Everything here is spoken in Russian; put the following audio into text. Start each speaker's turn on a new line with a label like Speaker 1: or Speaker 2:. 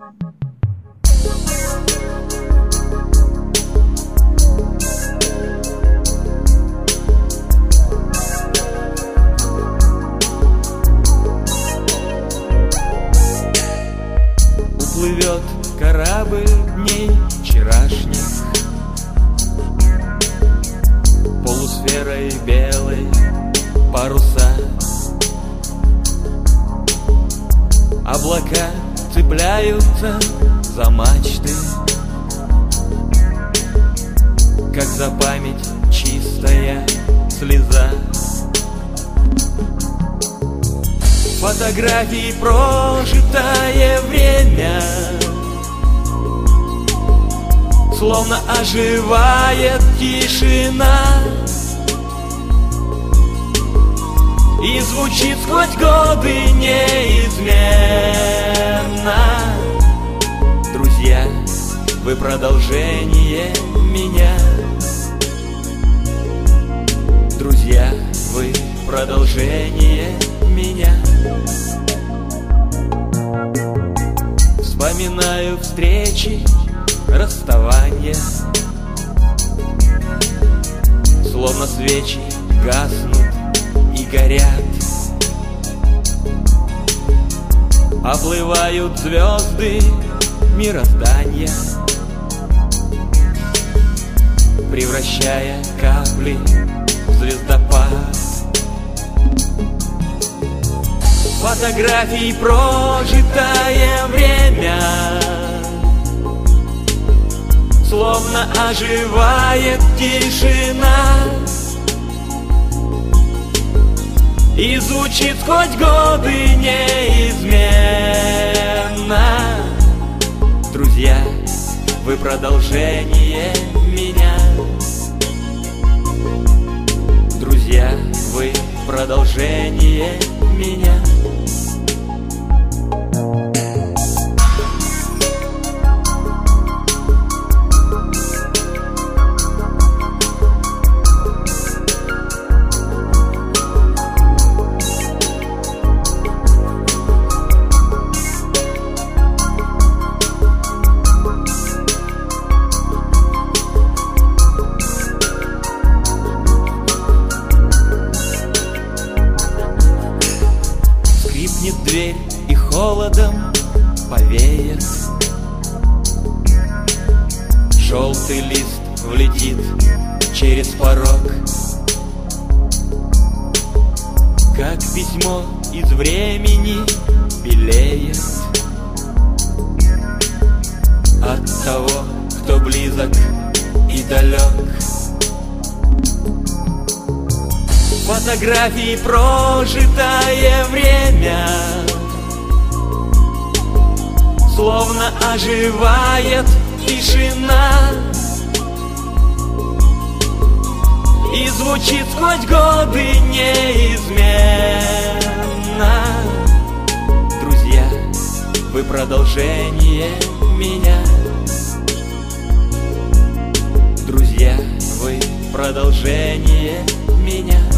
Speaker 1: Уплывет корабль дней вчерашних, полусферой белой паруса. Облака цепляются за мачты, как за память чистая слеза. Фотографии прожитое время словно оживает тишина, и звучит сквозь годы неизменно. Друзья, вы продолжение меня. Друзья, вы продолжение меня. Вспоминаю встречи, расставания, словно свечи гаснут и горят. Оплывают звезды мироздания, превращая капли в звездопад. Фотографии прожитое время словно оживает тишина, и звучит сквозь годы неизменно. Друзья, вы продолжение меня. Друзья, вы продолжение меня. Скрипнет дверь и холодом повеет, желтый лист влетит через порог, как письмо из времени белеет от того, кто близок и далек. Фотографии прожитое время словно оживает тишина, и звучит сквозь годы неизменно. Друзья, вы продолжение меня. Друзья, вы продолжение меня.